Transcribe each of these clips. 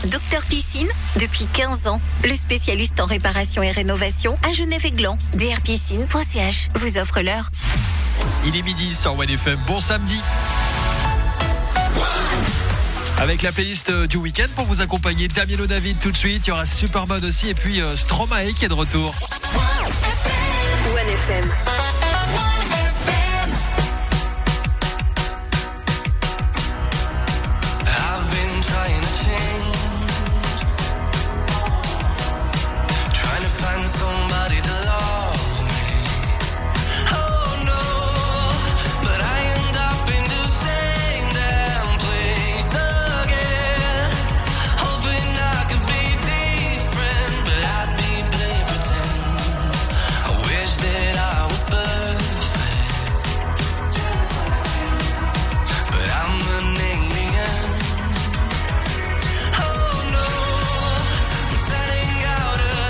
Docteur Piscine, depuis 15 ans, le spécialiste en réparation et rénovation à Genève-et-Gland. drpiscine.ch vous offre l'heure. Il est midi sur One FM. Bon samedi. Avec la playlist du week-end pour vous accompagner, Damiano David tout de suite. Il y aura Supermode aussi et puis Stromae qui est de retour. One FM. Somebody to love me. Oh no, but I end up in the same damn place again. Hoping I could be different, but I'd be playing pretend. I wish that I was perfect, but I'm an alien. Oh no, I'm sending out a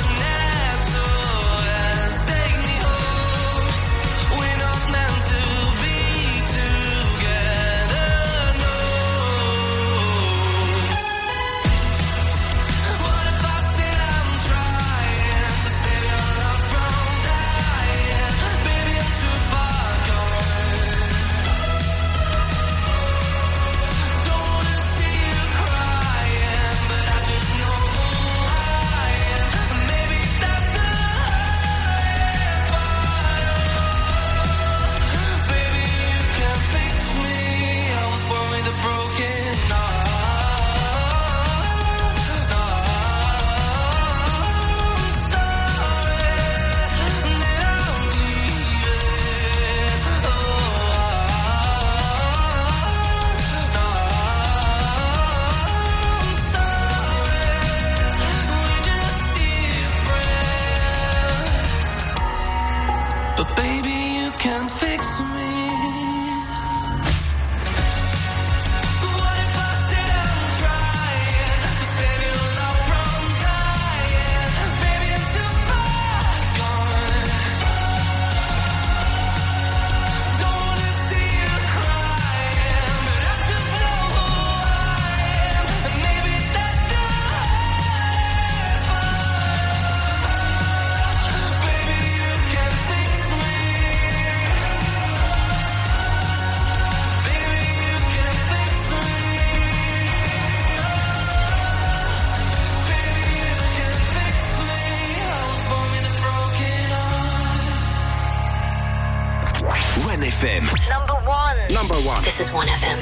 FM. Number one. This is One FM.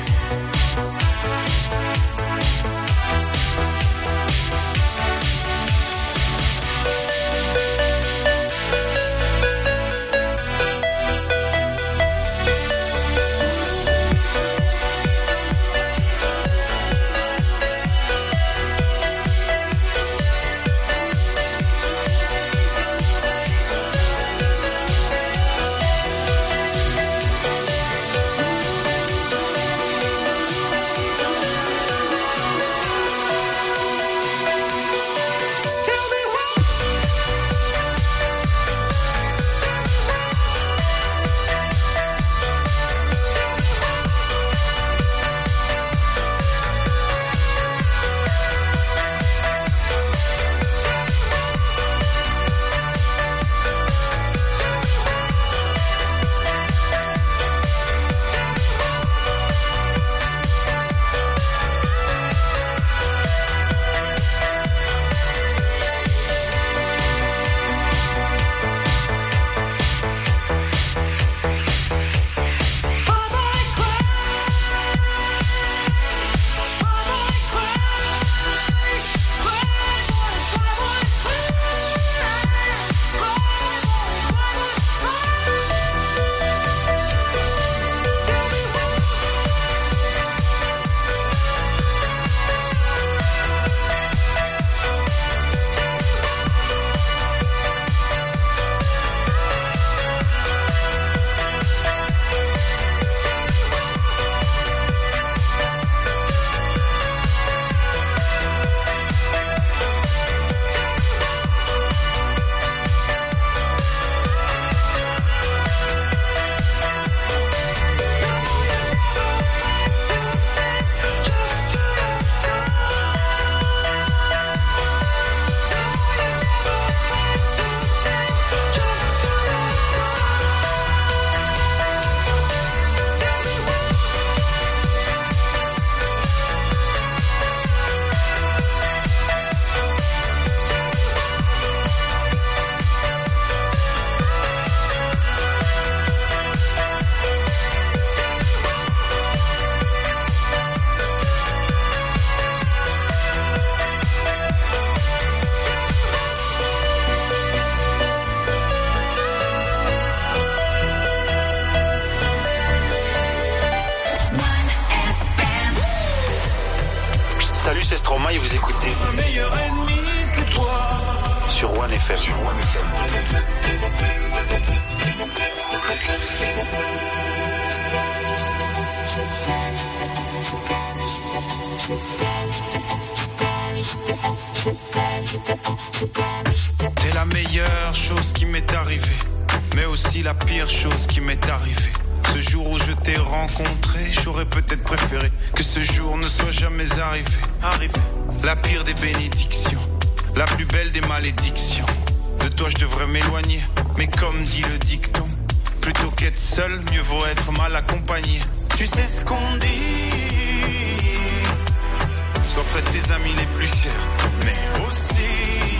Salut, c'est Stromae et vous écoutez Ma meilleure ennemie, c'est toi. Sur One FM. T'es la meilleure chose qui m'est arrivée, mais aussi la pire chose qui m'est arrivée. Ce jour où je t'ai rencontré, j'aurais peut-être préféré que ce jour ne soit jamais arrivé. La pire des bénédictions, la plus belle des malédictions. De toi je devrais m'éloigner, mais comme dit le dicton, plutôt qu'être seul, mieux vaut être mal accompagné. Tu sais ce qu'on dit, sois près de tes amis les plus chers, mais aussi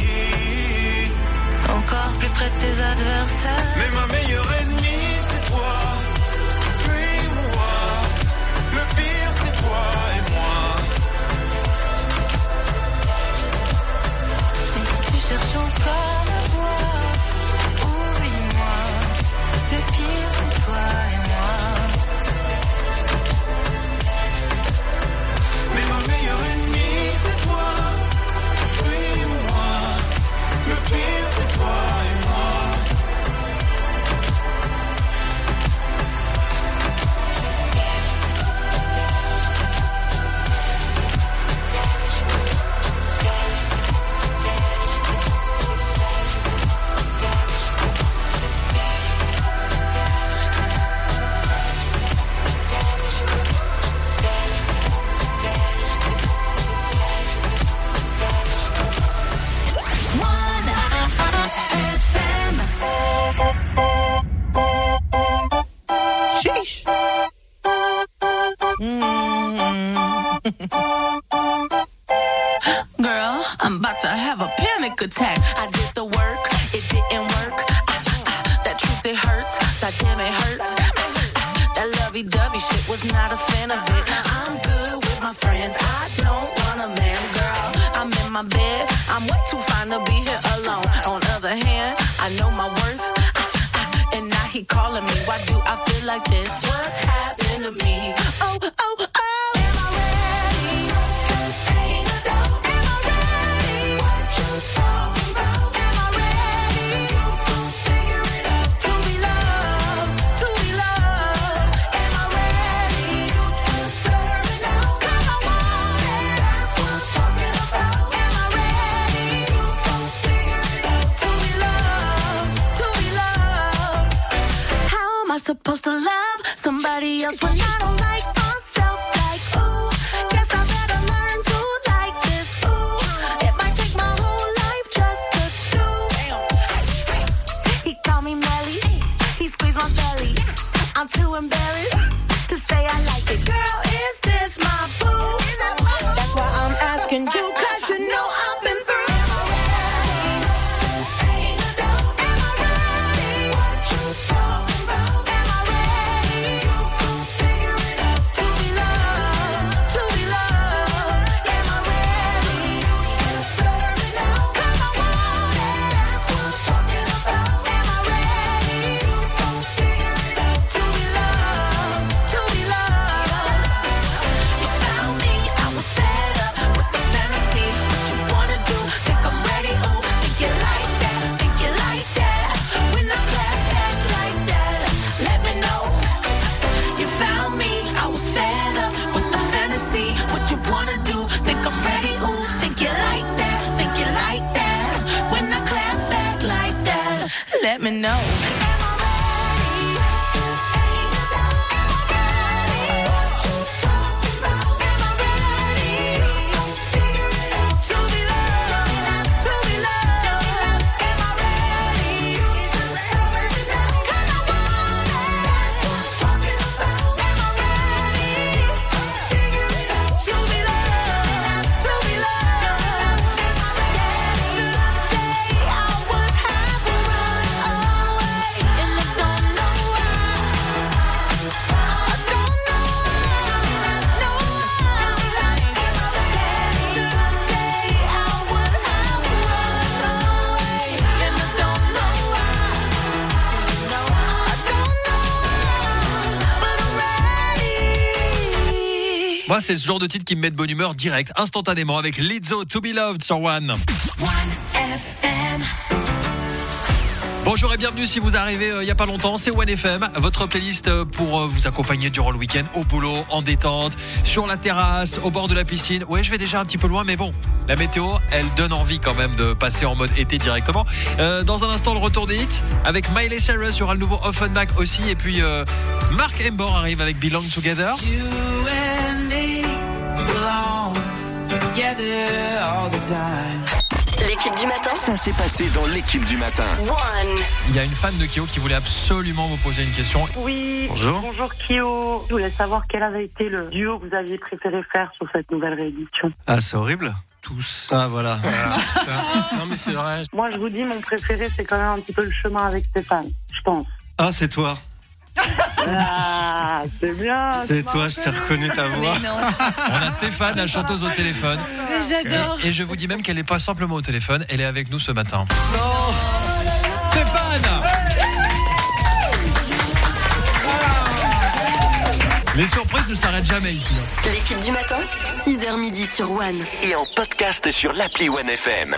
encore plus près de tes adversaires. Mais ma meilleure ennemie, c'est toi. Fuis-moi. Le pire, c'est toi et moi. Mais si tu cherches encore à voir, oublie-moi. Le pire, c'est toi et moi. Mais ma meilleure ennemie, c'est toi. Fuis-moi. Le pire, c'est toi et moi. Girl, I'm about to have a panic attack. I did the work, it didn't work. That truth, it hurts. That damn, it hurts. That lovey-dovey shit, was not a fan of it. I'm good with my friends. I don't want a man, girl. I'm in my bed. I'm way too fine to be here alone. On other hand, I know my worth. And now he calling me. Why do I feel like this? What's happened to me? Oh, oh, oh. Supposed to love somebody else when I don't like myself. Like, ooh, guess I better learn to like this. Ooh, it might take my whole life just to do. He called me Melly, he squeezed my belly. I'm too embarrassed to say I like it. Girl, is this my boo? That's why I'm asking you, 'cause you know I've been through. Let me know. Moi, c'est ce genre de titre qui me met de bonne humeur direct, instantanément, avec Lizzo, To Be Loved sur One. Bonjour et bienvenue si vous arrivez il n'y a pas longtemps, c'est One FM, votre playlist pour vous accompagner durant le week-end, au boulot, en détente, sur la terrasse, au bord de la piscine. Ouais, je vais déjà un petit peu loin, mais bon, la météo, elle donne envie quand même de passer en mode été directement. Dans un instant, le retour des hits, avec Miley Cyrus, il y aura le nouveau Offenbach aussi, et puis Mark Embor arrive avec Belong Together. You and me belong together all the time. L'équipe du matin. Ça s'est passé dans l'équipe du matin. One. Il y a une fan de Kyo qui voulait absolument vous poser une question. Oui, Bonjour. bonjour Kyo. Je voulais savoir quel avait été le duo que vous aviez préféré faire sur cette nouvelle réédition. Ah, c'est horrible. Tous. Ah, voilà. Non mais c'est vrai. Moi, je vous dis, mon préféré, c'est quand même un petit peu le chemin avec Stéphane, je pense. Ah, c'est toi. Ah, c'est bien. C'est toi, je t'ai reconnu ta voix. Mais non. On a Stéphane, la chanteuse au téléphone. Mais j'adore. Et je vous dis même qu'elle n'est pas simplement au téléphone, elle est avec nous ce matin. Non. Stéphane. Les surprises ne s'arrêtent jamais ici. L'équipe du matin, 6h midi sur One. Et en podcast sur l'appli One FM.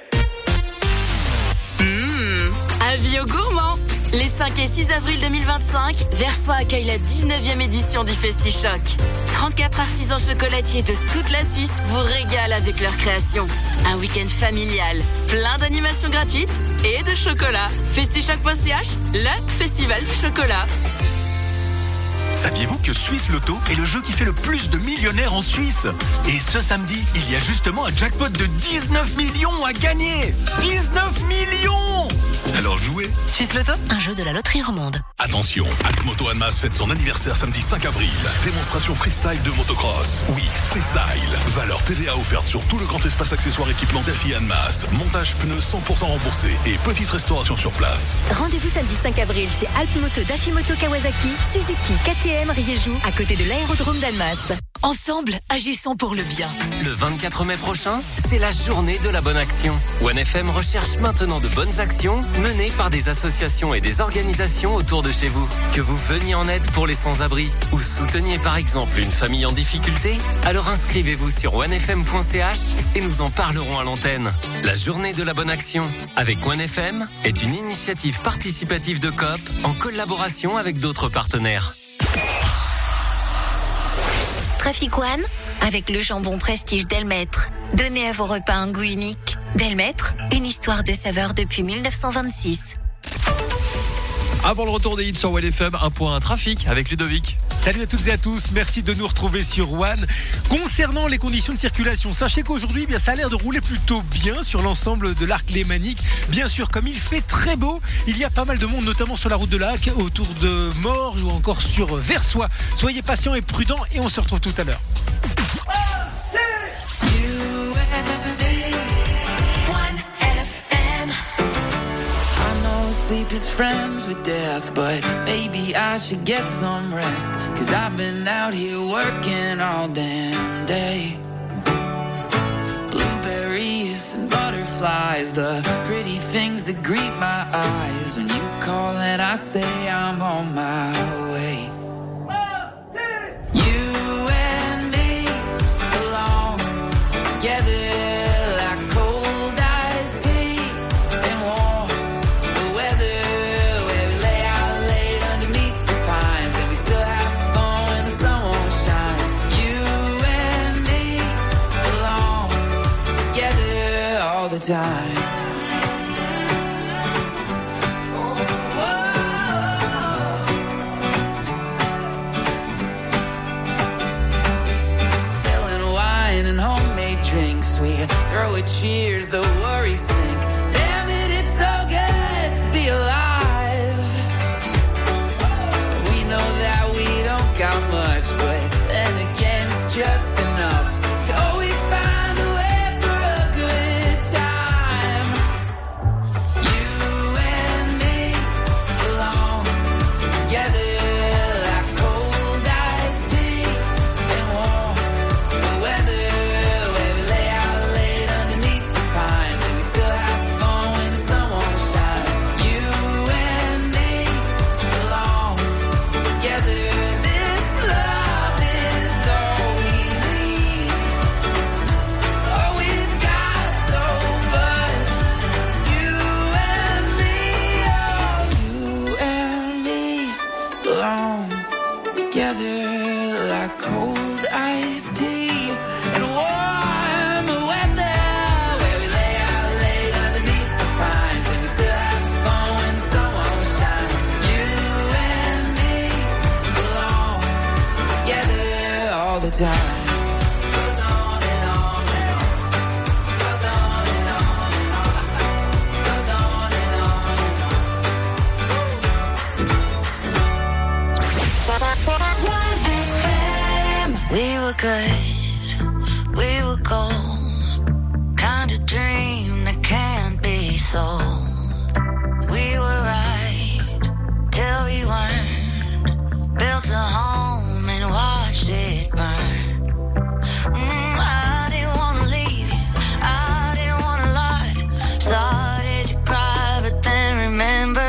Avis aux gourmands. Les 5 et 6 avril 2025, Versoix accueille la 19e édition du FestiChoc. 34 artisans chocolatiers de toute la Suisse vous régalent avec leurs créations. Un week-end familial, plein d'animations gratuites et de chocolat. FestiChoc.ch, le festival du chocolat. Saviez-vous que Suisse Loto est le jeu qui fait le plus de millionnaires en Suisse? Et ce samedi, il y a justement un jackpot de 19 millions à gagner. 19 millions! Alors jouez. Suisse Loto, un jeu de la loterie romande. Attention, Alpmoto Annemasse fête son anniversaire samedi 5 avril. Démonstration freestyle de motocross. Oui, freestyle. Valeur TVA offerte sur tout le grand espace accessoire équipement Daffy Annemasse. Montage pneus 100% remboursé et petite restauration sur place. Rendez-vous samedi 5 avril chez Alpmoto Daffy Moto Kawasaki, Suzuki, KTM, Riejou, à côté de l'aérodrome d'Annemasse. Ensemble, agissons pour le bien. Le 24 mai prochain, c'est la journée de la bonne action. One FM recherche maintenant de bonnes actions menées par des associations et des organisations autour de chez vous. Que vous veniez en aide pour les sans-abri ou souteniez par exemple une famille en difficulté, alors inscrivez-vous sur onefm.ch et nous en parlerons à l'antenne. La journée de la bonne action avec One FM est une initiative participative de Coop en collaboration avec d'autres partenaires. Trafic One, avec le jambon prestige Delmaître. Donnez à vos repas un goût unique. Delmaître, une histoire de saveur depuis 1926. Avant le retour des hits sur One FM, un point trafic avec Ludovic. Salut à toutes et à tous, merci de nous retrouver sur One. Concernant les conditions de circulation, sachez qu'aujourd'hui, ça a l'air de rouler plutôt bien sur l'ensemble de l'arc lémanique. Bien sûr, comme il fait très beau, il y a pas mal de monde, notamment sur la route de Lac, autour de Morges ou encore sur Versoix. Soyez patients et prudents et on se retrouve tout à l'heure. Sleep is friends with death, but maybe I should get some rest. 'Cause I've been out here working all damn day. Blueberries and butterflies, the pretty things that greet my eyes. When you call and I say I'm on my way. You and me belong together. Time. Spilling wine and homemade drinks, we throw a cheers, the worries sink. Damn it, it's so good to be alive. We know that we don't got much, but then again it's just enough to always find a way. time. We were good, we were gold, kind of dream that can't be sold. We were right till we weren't, built a home and watched it burn. I didn't wanna leave you, I didn't wanna lie. Started to cry but then remembered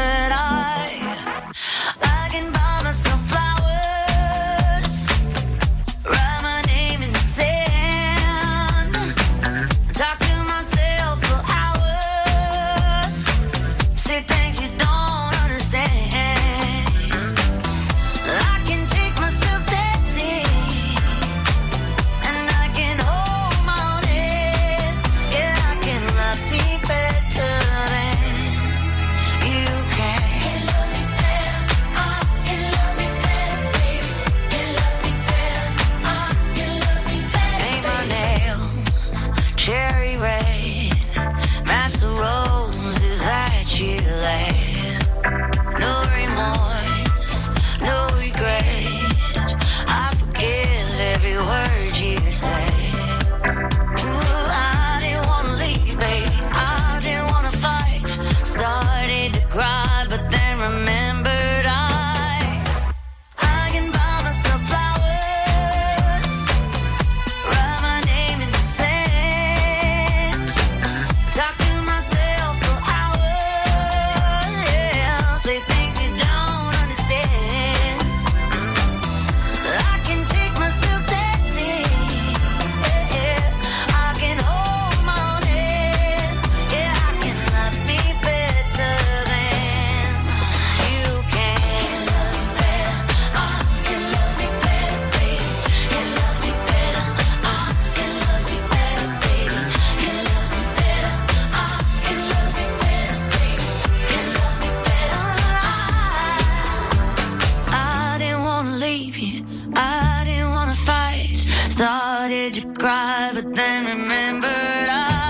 I can buy myself flowers, write my name in the sand, talk to myself for hours, say things you don't understand. I can take myself dancing, and I can hold my own head. Yeah, I can love me better than you can. Can love me better, can love me better, baby. Can love me better, can love me better. Paint my nails cherry red, match the roses that you laid. No remorse, no regret. I forgive every word you say. Ooh, I didn't wanna leave, baby. I didn't wanna fight. Started to cry, but then remembered I can buy myself flowers, write my name in the sand, talk to myself for hours, yeah, say things you don't understand. I can take myself dancing, yeah, I can hold my own head, yeah, I can love me better than you can. Can love me better, can love me better, baby. Can love me better, can love me better, baby. Can love me better, can love me better, baby. Can love me better. I didn't wanna leave you, I didn't wanna fight. Started to cry, but then remembered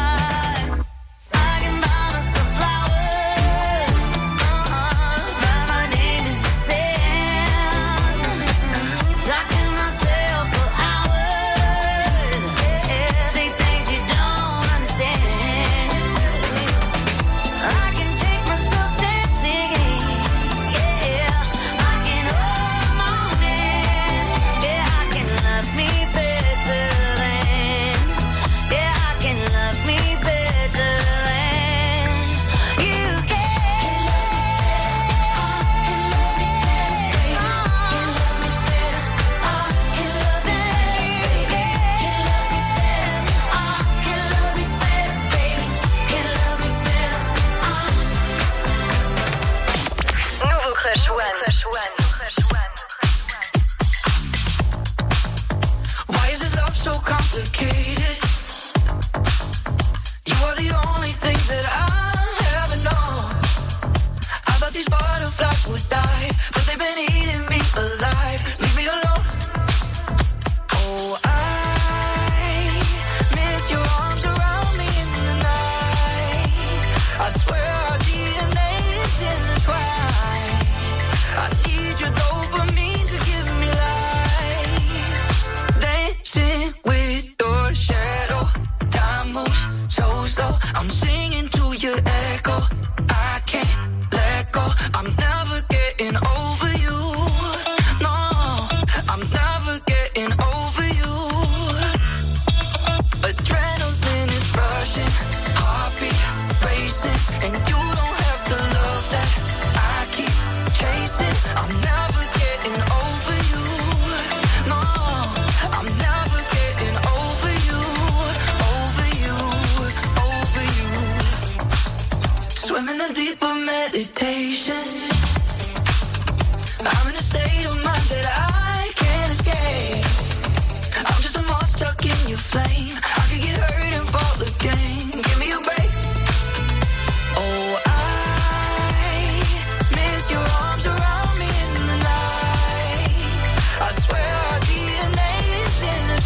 I can buy myself flowers, write my name in the sand, talk to myself for hours, yeah, say things you don't understand. I can take myself dancing, yeah, I can hold my own hand, yeah, I can love me better than, yeah, I can love me better than you can. Can love me better, can love me better, can love me better, baby, can love me better. Nouveau Crush One. Why is this love so complicated? You are the only thing that I ever know. I thought these butterflies would die, but they've been eating me alive. Leave me alone. Oh, I miss your arms around me in the night. I swear our DNA is intertwined. I need your dopamine to give me life. Dancing with your shadow. Time moves so slow. I'm singing to your echo. I can't let go. I'm never getting over you. No, I'm never getting over you. Adrenaline is rushing, heartbeat racing, and you don't have the love that I keep chasing. I'm never getting over you. No, I'm never getting over you, over you, over you. Swim in the deep of meditation. I'm in a state of mind that I can't escape. I'm just a moth stuck in your flame. I could get hurt and fall again. Give me a break. Oh, I miss your arms around me in the night. I swear our DNA is in the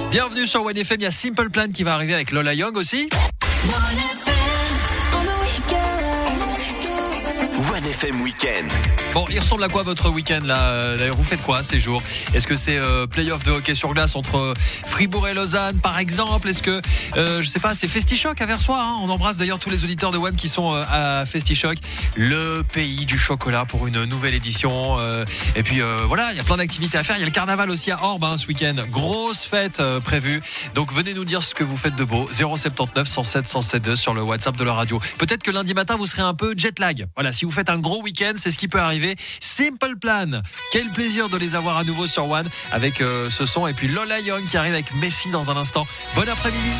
Bienvenue sur One FM, il y a Simple Plan qui va arriver avec Lola Young aussi. One FM Weekend. Bon, il ressemble à quoi votre week-end là? D'ailleurs, vous faites quoi ces jours? Est-ce que c'est play-off de hockey sur glace entre Fribourg et Lausanne par exemple? Est-ce que, je sais pas, c'est Festichoc à Versoix hein. On embrasse d'ailleurs tous les auditeurs de One qui sont à Festichoc, le pays du chocolat pour une nouvelle édition. Et puis voilà, il y a plein d'activités à faire. Il y a le carnaval aussi à Orbe hein, ce week-end. Grosse fête prévue. Donc venez nous dire ce que vous faites de beau. 079 107 107 sur le WhatsApp de la radio. Peut-être que lundi matin vous serez un peu jet lag. Voilà, si vous faites un gros week-end, c'est ce qui peut arriver. Simple Plan. Quel plaisir de les avoir à nouveau sur One avec ce son. Et puis Lola Young qui arrive avec Messi dans un instant. Bon après-midi.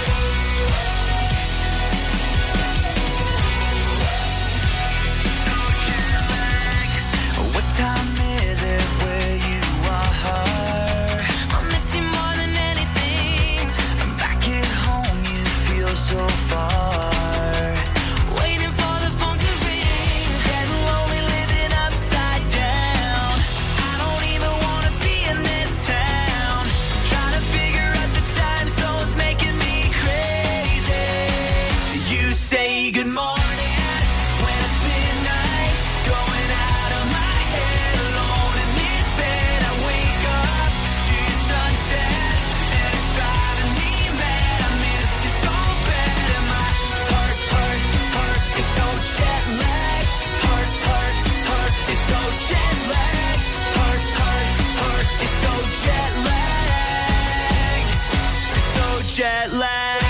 What time is it where you are? I miss you more than anything. Back at home, you feel so far. Waiting for the phone to ring. It's getting lonely living upside down. I don't even wanna be in this town. Trying to figure out the time zones making me crazy. You say good morning. Jet lag.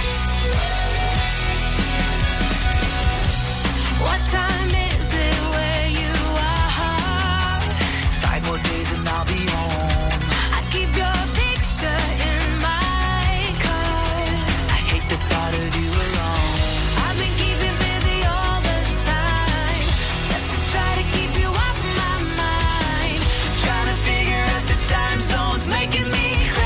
What time is it where you are? 5 more days and I'll be home. I keep your picture in my car. I hate the thought of you alone. I've been keeping busy all the time, just to try to keep you off my mind. Trying to figure out the time zones making me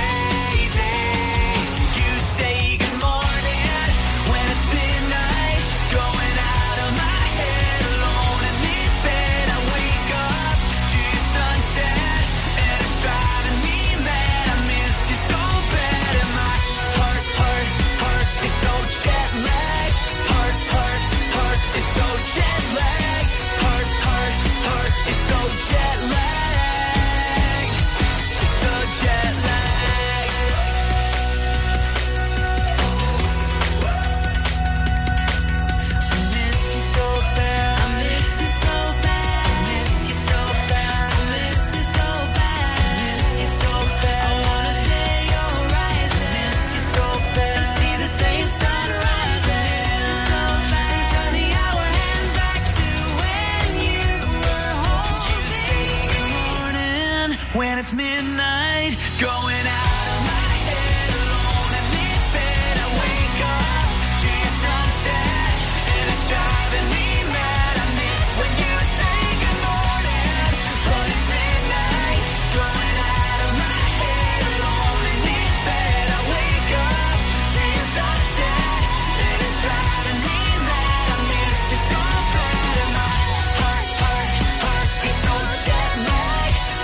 say good morning when it's midnight, going out of my head alone in this bed. I wake up to your sunset and it's driving me mad. I miss you so bad and my heart is so jet lagged. Heart is so jet lagged. Heart is so jet lagged. It's so jet lagged. When it's midnight, going out of my head alone in this bed. I wake up to your sunset and it's driving me mad. I miss when you say good morning, but it's midnight, going out of my head alone in this bed. I wake up to your sunset and it's driving me mad. I miss you so bad and my heart is so jet lagged.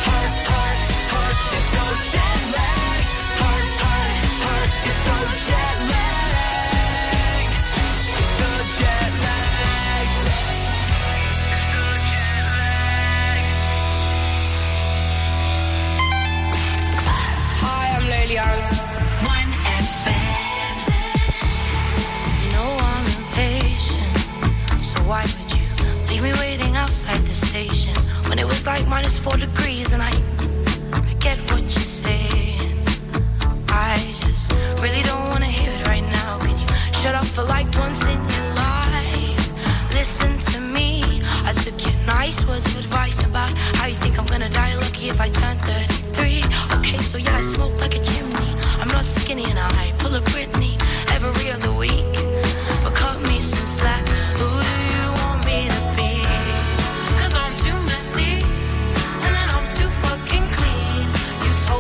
It's so jet lagged. Heart is so jet lagged. It's so jet lagged. It's so jet lagged. Hi, I'm Leilian. One FM. You know I'm impatient, so why would you leave me waiting outside the station when it was like -4 degrees and I get what you're saying. I just really don't wanna hear it right now. Can you shut up for like once in your life? Listen to me. I took your nice words of advice about how you think I'm gonna die lucky if I turn 33. Okay, so yeah, I smoke like a chimney. I'm not skinny and I pull a Britney every other week. But cut me some slack. Who do you want me to be? 'Cause I'm too messy and then I'm too fucking clean. You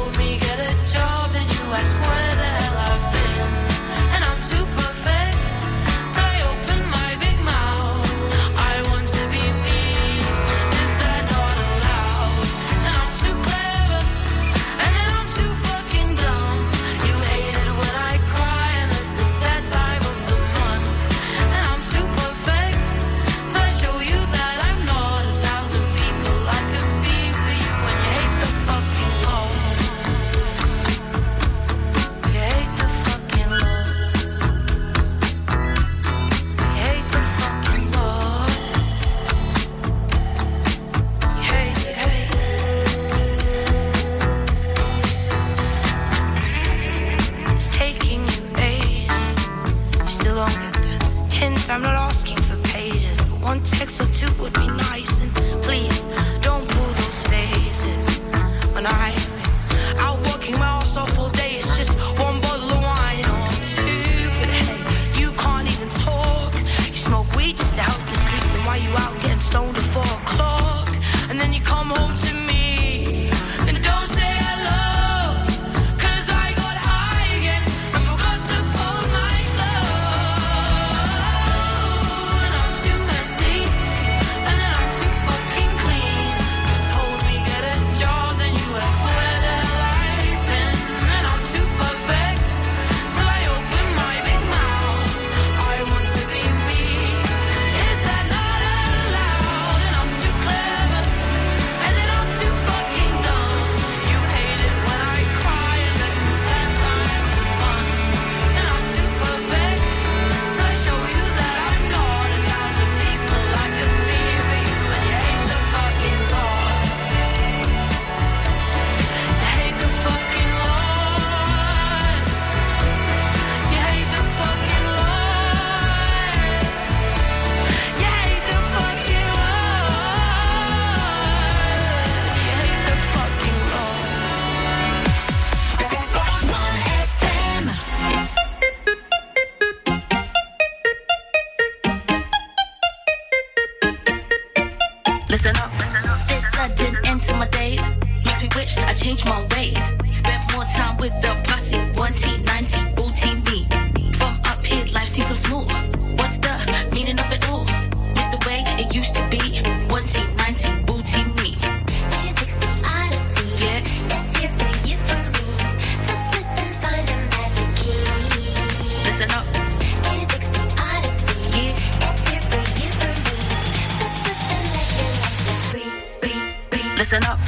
changed my ways. Spent more time with the posse. 1T, 9T, booty me. From up here, life seems so smooth. What's the meaning of it all? It's the way it used to be. 1T, 9T, booty me. Music's the odyssey. Yeah. It's here for you, for me. Just listen, find the magic key. Listen up. Music's the odyssey. Yeah. It's here for you, for me. Just listen, let your life be free, free. Listen up.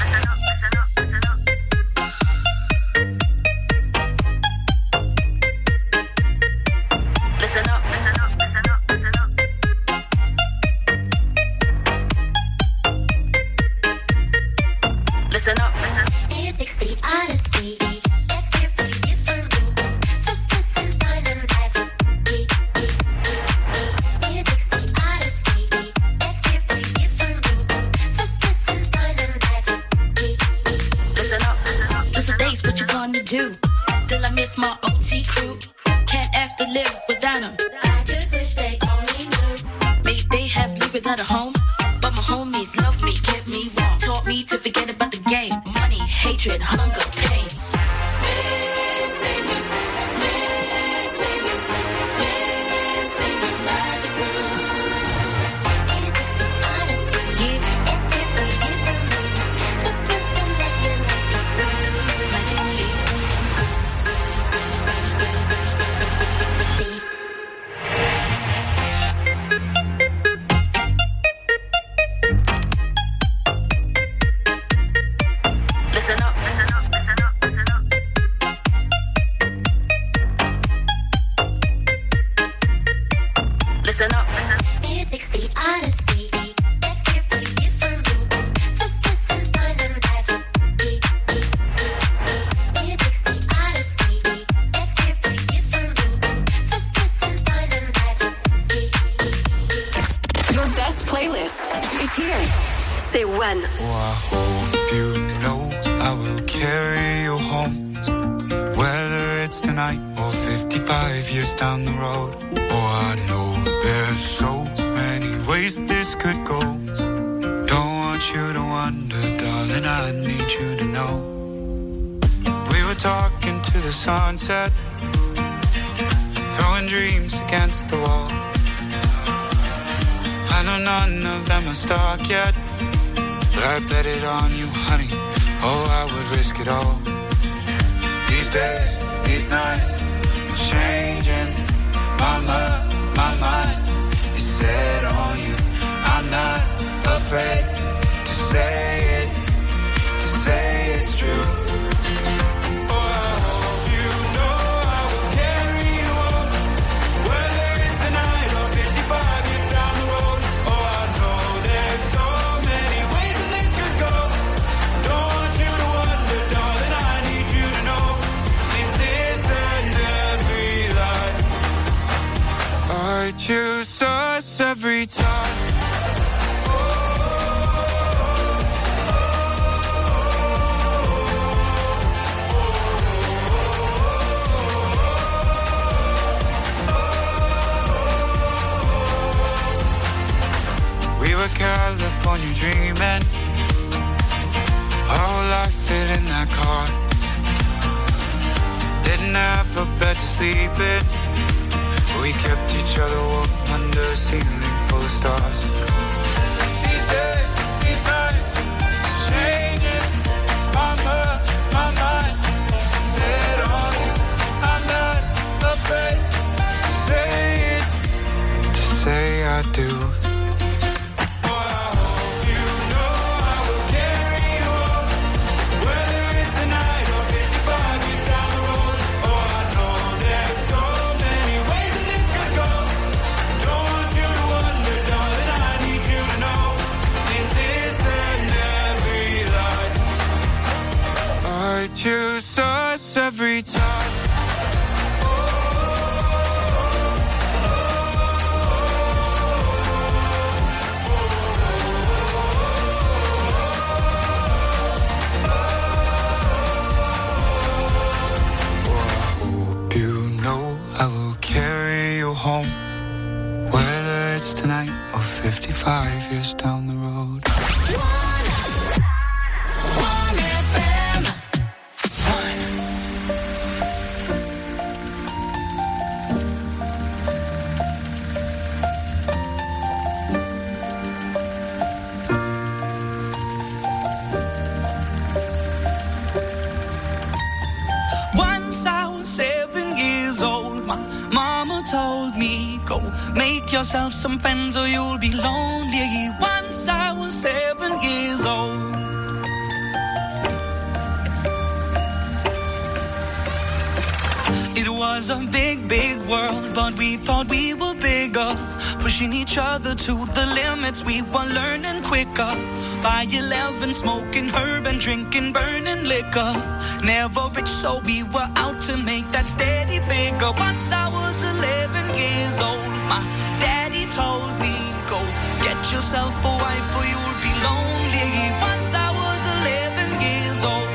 Listen up. Listen up. Music's the odyssey. It's here for you, for me. Just listen, find the magic key. Music's the odyssey. It's here for you, for me. Just listen, find the magic key. Listen up. Those are days, what you gonna do? Till I miss my OT crew. Can't have to live without them. I just wish they only knew. May they have lived without a home, but my homies loved me, kept me warm, taught me to forget about the game. Money, hatred, hunger, pain. Missing you, missing you, missing you, magic room. Music's the odyssey. Yeah. It's here for you, for me. Just listen, let your life be free. Magic key. Listen up. Listen up. Music's the odyssey. It's here for you, for me. Just listen, find the magic key. Music's the odyssey. It's here for you, for me. Just listen, find the magic key. Your best playlist is here. C'est One. Oh, I hope you know I will carry you home. Whether it's tonight or 55 years down the road. Oh, I know there's so many ways this could go. Don't want you to wonder, darling, I need you to know. We were talking to the sunset, throwing dreams against the wall. I know none of them are stuck yet, but I bet it on you, honey. Oh, I would risk it all. These days, these nights, you're changing my mind is set on you. I'm not afraid to say it's true. Oh, I hope you know I will carry you home. Whether it's tonight or 55 years down the road. Oh, I know there's so many ways that this could go. Don't want you to wonder, darling, I need you to know. In this and every life, I choose us every time. We were California dreaming, our whole life fit in that car. Didn't have a bed to sleep in, we kept each other warm under a ceiling full of stars. These days, these nights, changing my mind, set on you. I'm not afraid to say it, to say I do. Choose us every time. I will carry you home, whether it's tonight or 55 years down the road. 1FM. Make yourself some friends or you'll be lonely. Once I was 7 years old. It was a big, big world, but we thought we were bigger. Pushing each other to the limits, we were learning quicker. By 11, smoking herb and drinking burning liquor. Never rich, so we were out to make that steady figure. Once I was 11 years old, my daddy told me, go get yourself a wife or you'll be lonely. Once I was 11 years old.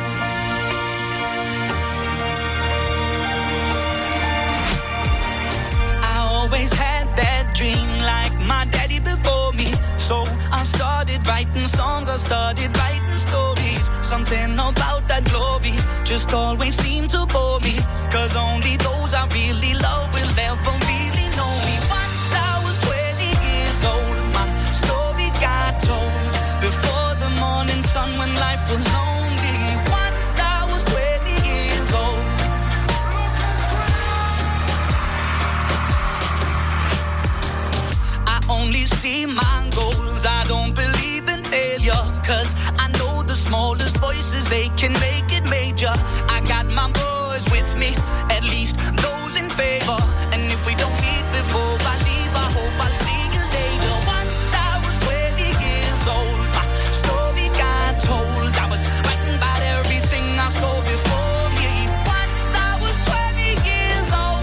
Always had that dream like my daddy before me. So I started writing songs, I started writing stories. Something about that glory just always seemed to bore me. Cause only those I really love will ever really know me. Once I was 20 years old, my story got told. Before the morning sun when life was lonely. Once I was 20 years old. Only see my goals, I don't believe in failure. Cause I know the smallest voices, they can make it major. I got my boys with me, at least those in favor. And if we don't meet before I leave, I hope I'll see you later. Once I was 20 years old, my story got told. I was writing about everything I saw before me. Once I was 20 years old.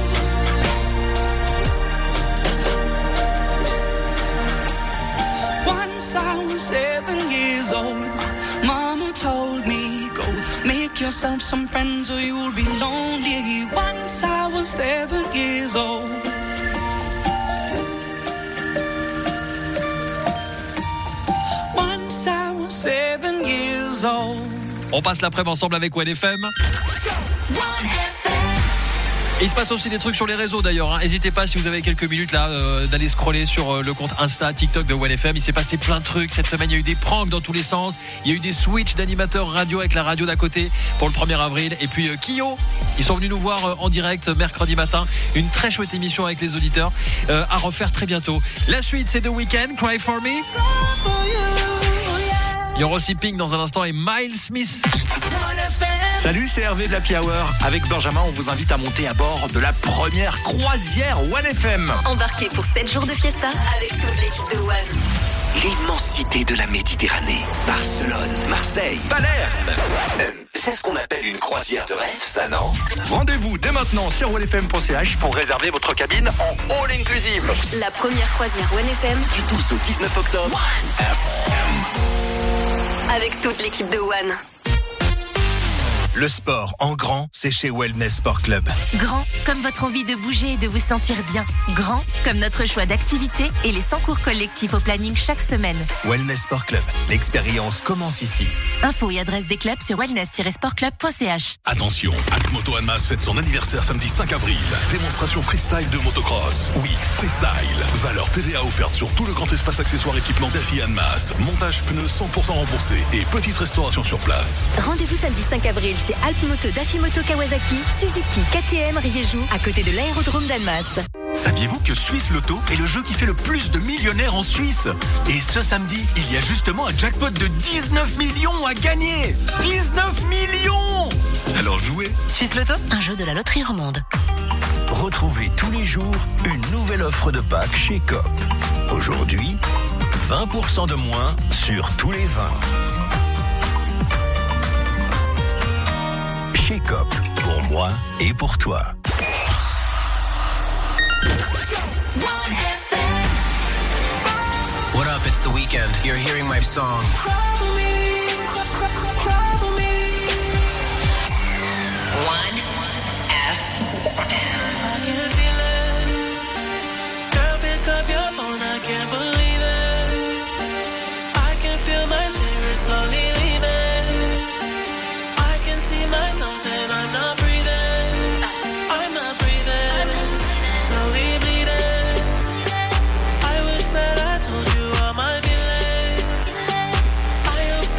Once I was 7 years old, mama told me, go make yourself some friends or you'll be lonely. Once I was 7 years old. Once I was 7 years old. On passe l'après-midi ensemble avec OneFM. Et il se passe aussi des trucs sur les réseaux d'ailleurs. N'hésitez pas si vous avez quelques minutes là d'aller scroller sur le compte Insta, TikTok de OneFM. Il s'est passé plein de trucs. Cette semaine, il y a eu des pranks dans tous les sens. Il y a eu des switches d'animateurs radio avec la radio d'à côté pour le 1er avril. Et puis Kyo, ils sont venus nous voir en direct mercredi matin. Une très chouette émission avec les auditeurs à refaire très bientôt. La suite, c'est The Weeknd, Cry For Me. Il y aura aussi Pink dans un instant et Miles Smith. Salut, c'est Hervé de l'Happy Hour. Avec Benjamin, on vous invite à monter à bord de la première croisière OneFM. Embarquez pour 7 jours de fiesta avec toute l'équipe de One. L'immensité de la Méditerranée. Barcelone, Marseille, Palerme. C'est ce qu'on appelle une croisière de rêve, ça, non? Rendez-vous dès maintenant sur onefm.ch pour réserver votre cabine en all inclusive. La première croisière OneFM Du 12 au 19 octobre. avec toute l'équipe de One. Le sport en grand, c'est chez Wellness Sport Club. Grand comme votre envie de bouger et de vous sentir bien. Grand comme notre choix d'activités et les 100 cours collectifs au planning chaque semaine. Wellness Sport Club, l'expérience commence ici. Infos et adresse des clubs sur wellness-sportclub.ch. Attention, Altmoto Annemasse fête son anniversaire samedi 5 avril. Démonstration freestyle de motocross. Oui, freestyle. Valeur TVA offerte sur tout le grand espace accessoires équipement Daffy Annemasse. Montage pneus 100% remboursé et petite restauration sur place. Rendez-vous samedi 5 avril chez Alpmoto Dafimoto Kawasaki, Suzuki, KTM, Riezhou, à côté de l'aérodrome d'Annemasse. Saviez-vous que Suisse Loto est le jeu qui fait le plus de millionnaires en Suisse? Et ce samedi, il y a justement un jackpot de 19 millions à gagner. 19 millions! Alors jouez. Suisse Loto, un jeu de la loterie romande. Retrouvez tous les jours une nouvelle offre de Pâques chez Coop. Aujourd'hui, 20% de moins sur tous les vins. Chez Coop, pour moi et pour toi. What up, it's The Weeknd. You're hearing my song. One FM. I can feel it. Girl, pick up your phone, I can't believe it. I can feel my spirit slowly leaving. I can see myself and I'm not breathing. I'm not breathing. Slowly bleeding. I wish that I told you all my feelings. I hope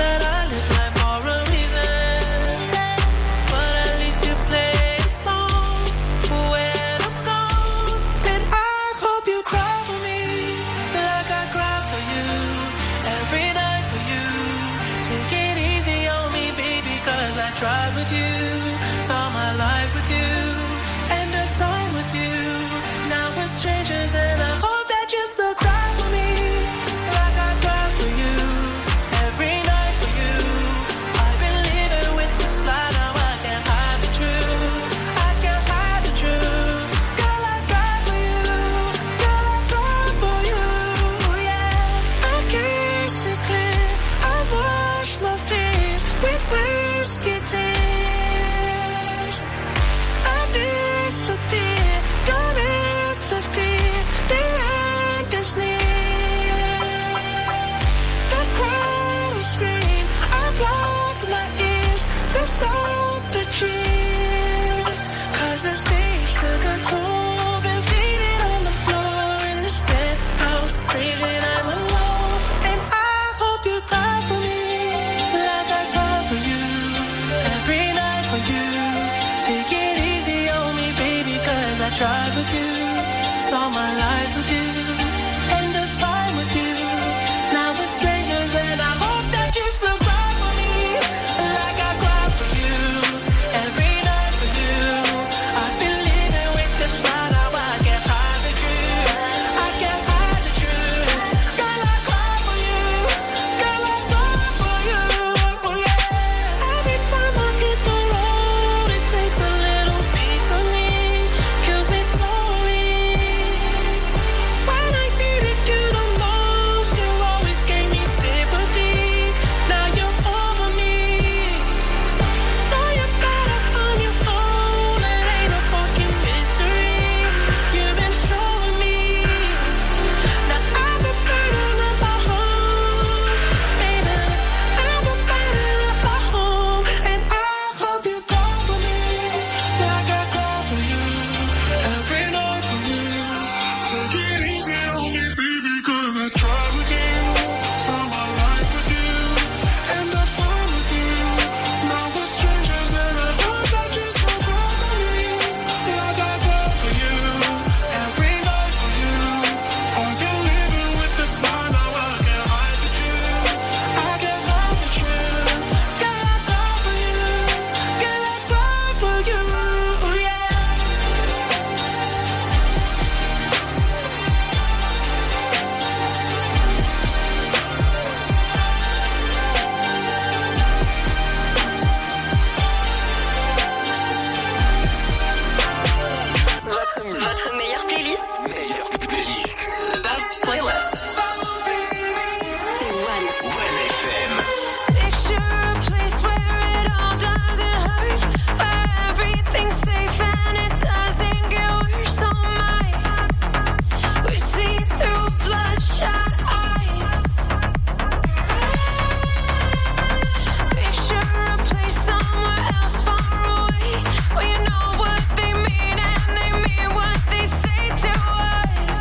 took a toll, been faded on the floor in this penthouse, crazy I'm alone. And I hope you cry for me, like I cry for you, every night for you. Take it easy on me, baby, cause I tried with you, saw my life with you, end of time with you. Now we're strangers and I hope that you still cry for me, like I cry for you, every night for you. I've been living with this right now, I can't hide the truth, I can't hide the truth. Girl, I cry for you, girl, I cry for you, oh yeah. Every time I hit the road, it takes a little piece of me, kills me slowly. When I needed you the most, you always gave me sympathy. Now you're over me. Know you're better on your own. It ain't a fucking mystery. You've been showing me. Now I've been burning up my home, baby. I've been burning up my home, and I hope you cry for me, like I cry for you, every night for you. Take it easy on me, baby, cause I tried with you, saw my life with you, end of time with you. Now we're strangers and I hope that you still cry for me, like I cry for you, every night for you. I've been living with this lie, now I can't hide the truth, I can't hide the truth. Girl, I cry for you, girl, I cry for you, yeah. Votre meilleure playlist? The best playlist. C'est One. One FM. Picture a place where it all doesn't hurt, where everything's safe and it doesn't get worse. Oh my, we see through bloodshot eyes. Picture a place somewhere else far away, where you know what they mean and they mean what they say to us.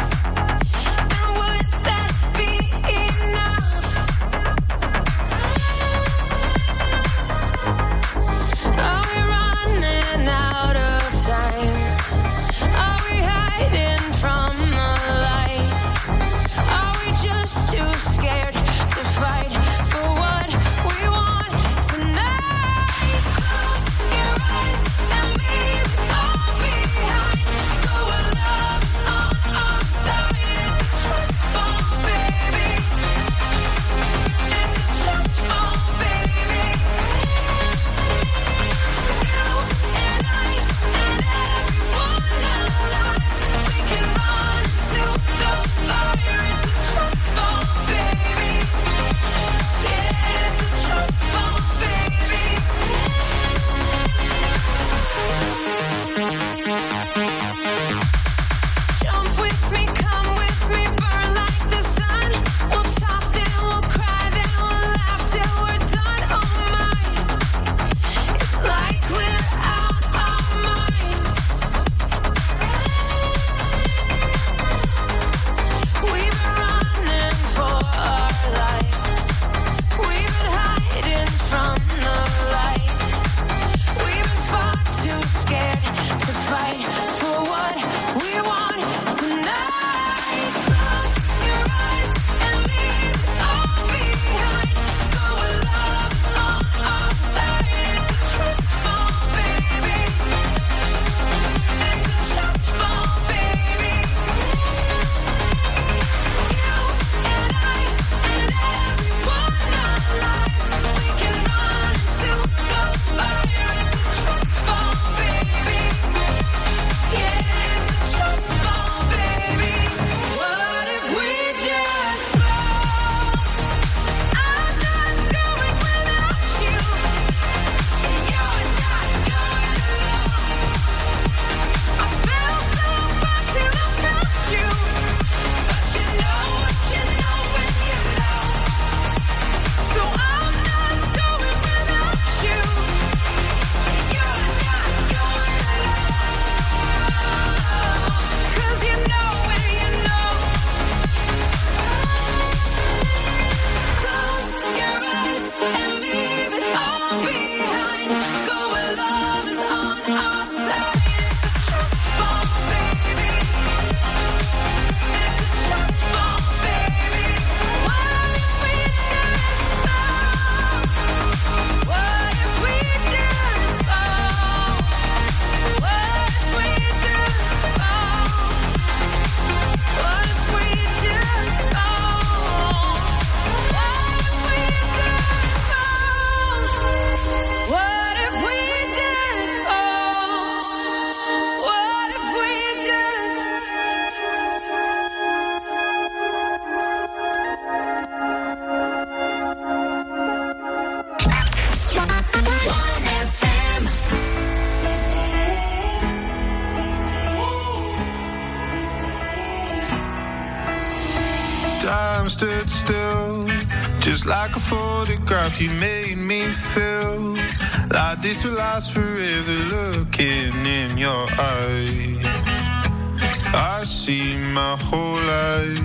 Time stood still, just like a photograph. You made me feel like this will last forever. Looking in your eyes, I see my whole life.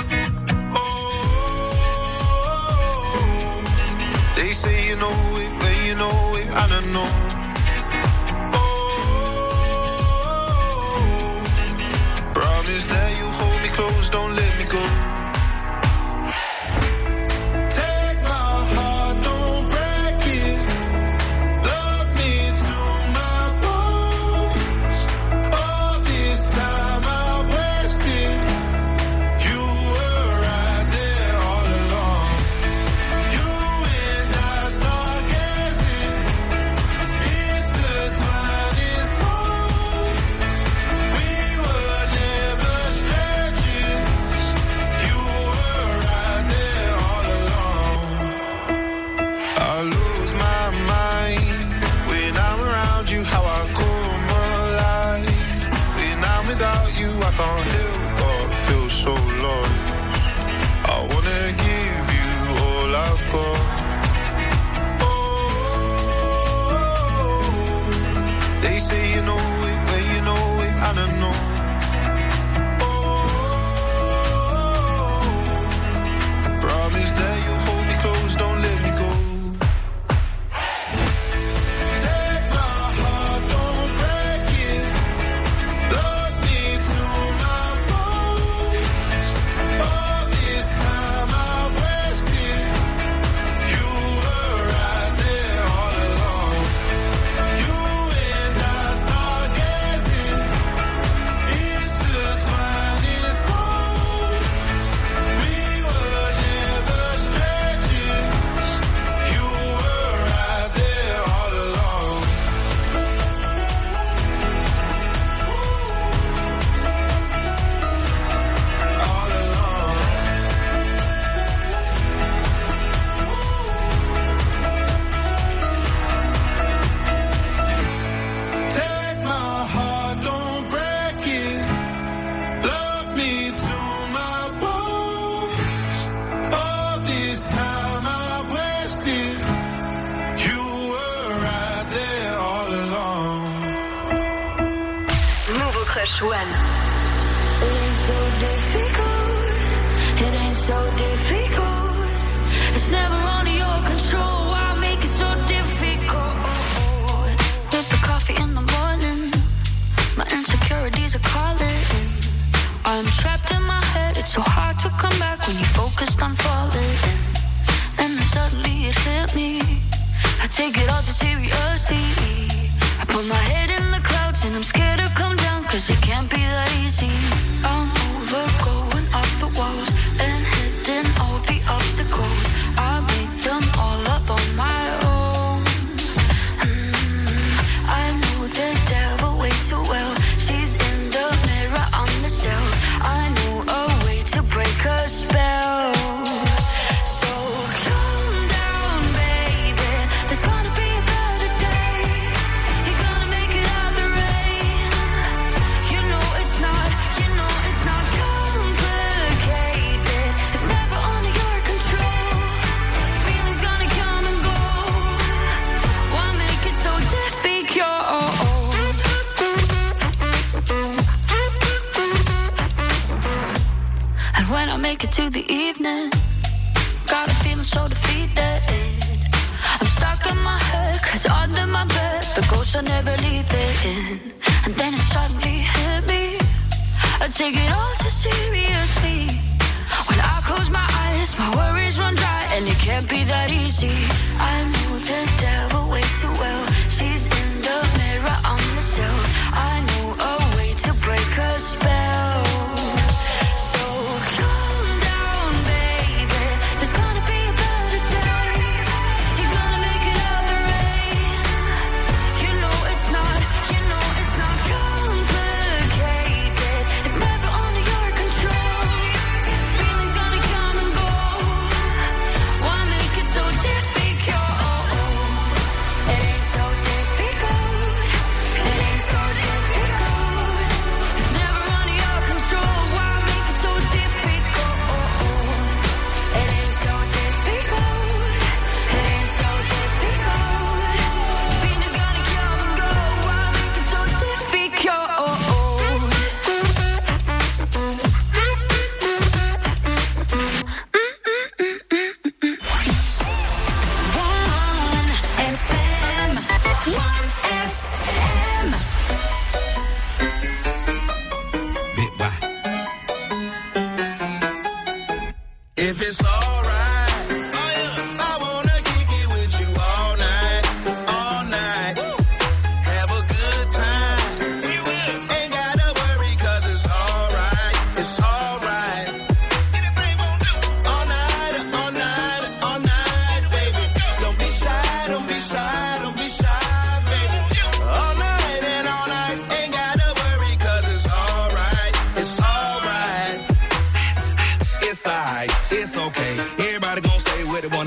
Oh, they say you know it, when you know it, I don't know. Oh, promise that you hold me close, don't let me go.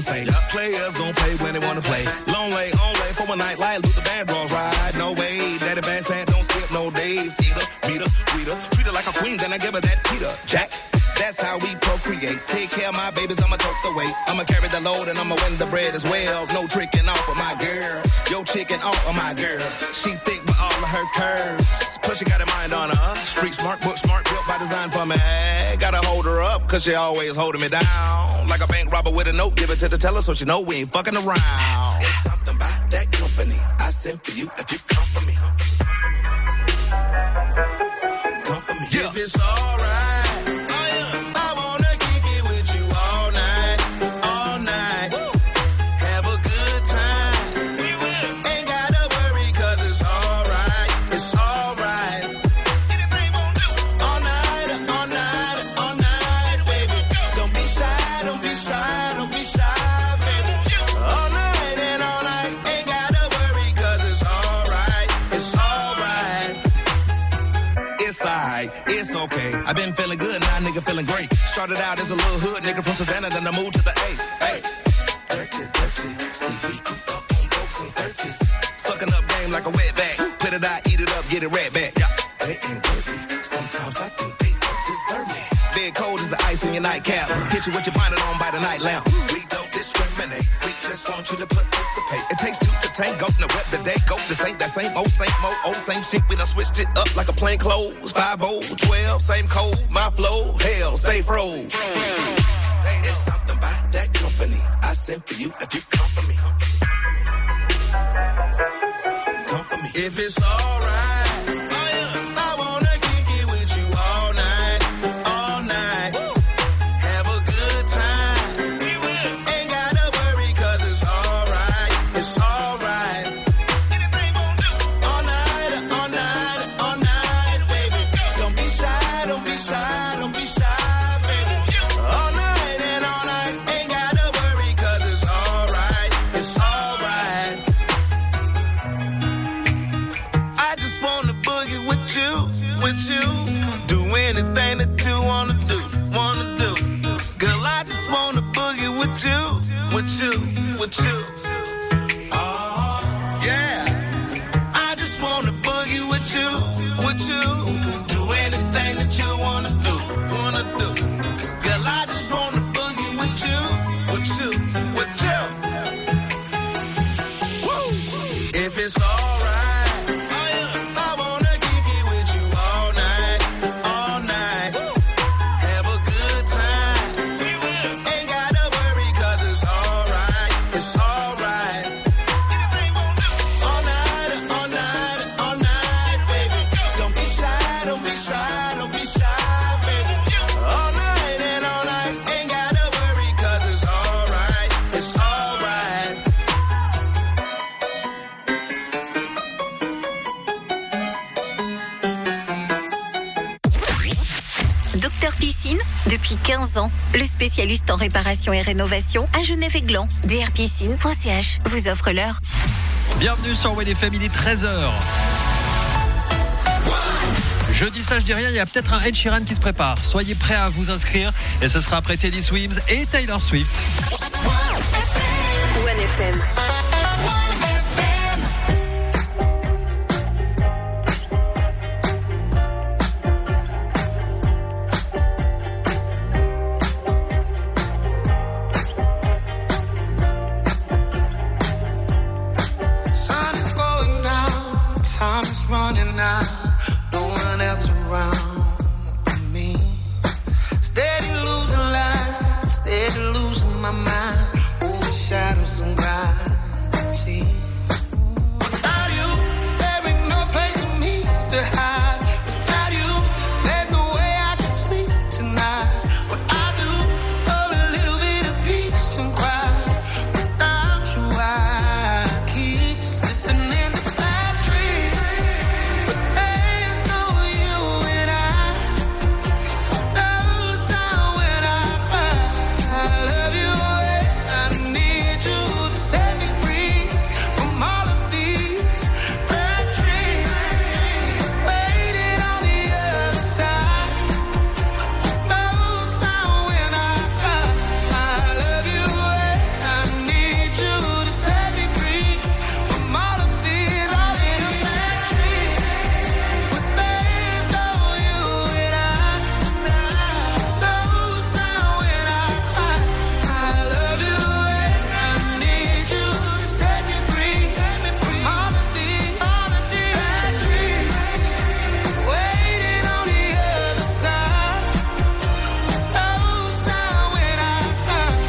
say. Players gon' play when they wanna play. Long way, on way for a night like Luther Vandross ride. No way, Daddy Bad said don't skip no days. Either, meet her, treat her like a queen, then I give her that Peter Jack. That's how we procreate. Take care of my babies, I'ma tote the weight. I'ma carry the load and I'ma win the bread as well. No tricking off of my girl. Yo chicken off of my girl. She thick with all of her curves. Plus she got a mind on her. Street smart, book smart, built by design for me. Gotta hold her up, cause she always holding me down. Like a bank robber with a note, give it to the teller so she know we ain't fucking around. It's something about that company I sent for you if you come for me. Come for me. Yeah. If it's alright. It's okay. I've been feeling good, now nigga feeling great. Started out as a little hood nigga from Savannah, then I moved to the A. Hey. Dirty, see we coop up on folks and 30s. Sucking up game like a wetback. Put it out, eat it up, get it right back. Yeah. They ain't dirty. Sometimes I think they don't deserve me. Dead cold as the ice in your nightcap. Hit you with your bonnet on by the night lamp. We don't discriminate. We just want you to participate. It takes two to tango. Now what the day go? This ain't that same old same shit. We done switched it up like a plain clothes. 5-0, 12, same code. My flow, hell, stay froze. It's something about that company I sent for you if you come for me. Come for me. If it's alright. With you. Oh, yeah. I just wanna boogie with you. Do anything that you wanna do. Girl, I just wanna boogie with you. Woo. If it's alright. Depuis 15 ans, le spécialiste en réparation et rénovation à Genève-et-Gland, drpiscine.ch vous offre l'heure. Bienvenue sur WNFM, il est 13h. Je dis ça, je dis rien, il y a peut-être un Ed Sheeran qui se prépare. Soyez prêts à vous inscrire et ce sera après Teddy Swims et Taylor Swift. OneFM. Running out, no one else around.